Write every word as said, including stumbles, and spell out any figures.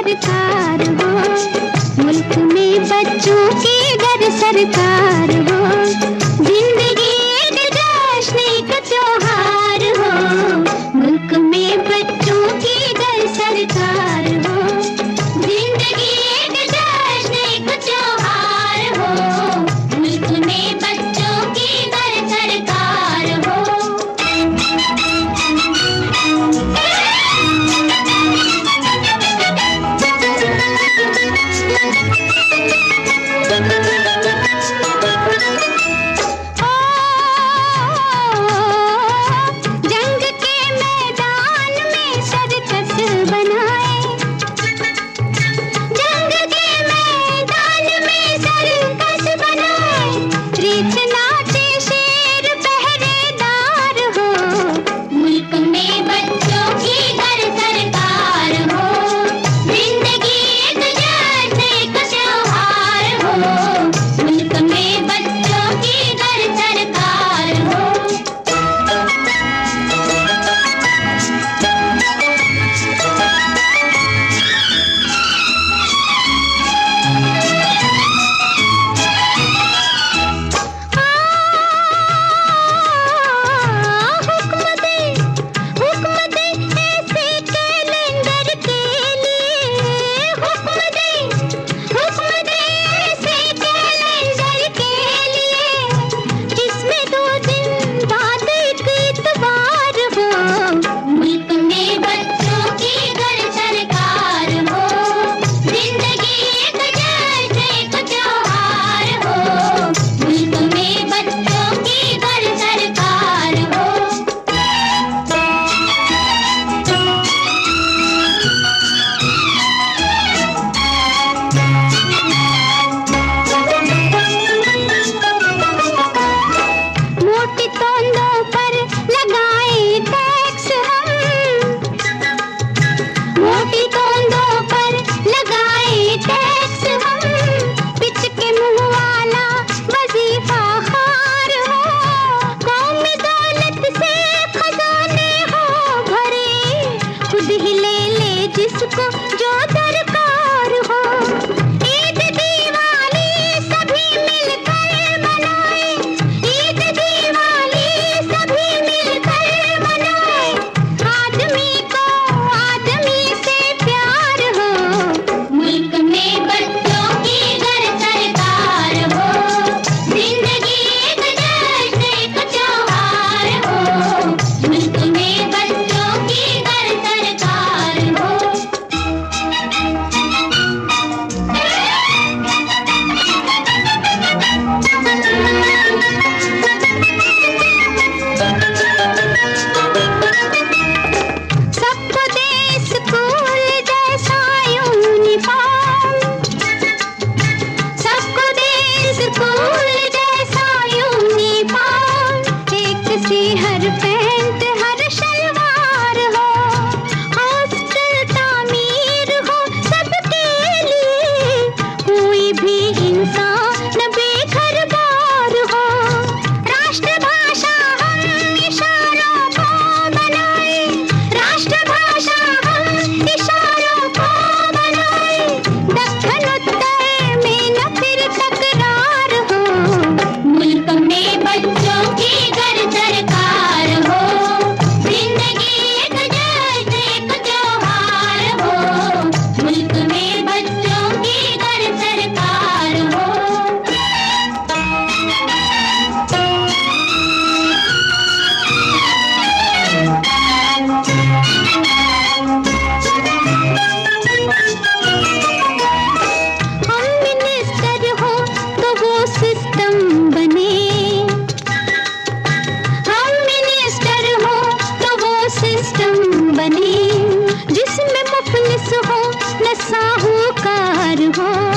सरकार हो, मुल्क में बच्चों की घर सरकार हो, जिंदगी एक जश्न एक त्योहार हो, मुल्क में बच्चों की घर सरकार हो, जिंदगी एक जश्न एक त्योहार हो, मुल्क में बच्चों की घर सरकार हो। जिसको जो दरकार हो, ईद दिवाली सभी मिलकर मनाए, ईद दिवाली सभी मिलकर मनाए, आदमी को आदमी से प्यार हो, मुल्क में बच्चों की घर सरकार हो, जिंदगी एक जश्न एक त्योहार हो, मुल्क में बच्चों की घर सरकार हो। हर पैंट हर शलवार हो, हॉस्टल तामीर हो सबके लिए, कोई भी इंसान बेघर बार हो, राष्ट्रभाषा हम इशारों को बनाए, राष्ट्रभाषा हम इशारों को बनाए, दक्षिण उत्तर में न फिर तकरार हो, मुल्क में बच्चों की घर सरकार हो, जिंदगी एक जश्न एक त्योहार हो, मुल्क में बच्चों की घर सरकार हो। हम मिनिस्टर हो तो वो सिस्टम बने, सिस्टम बने जिसमें मुफलिस हो न साहूकार हो,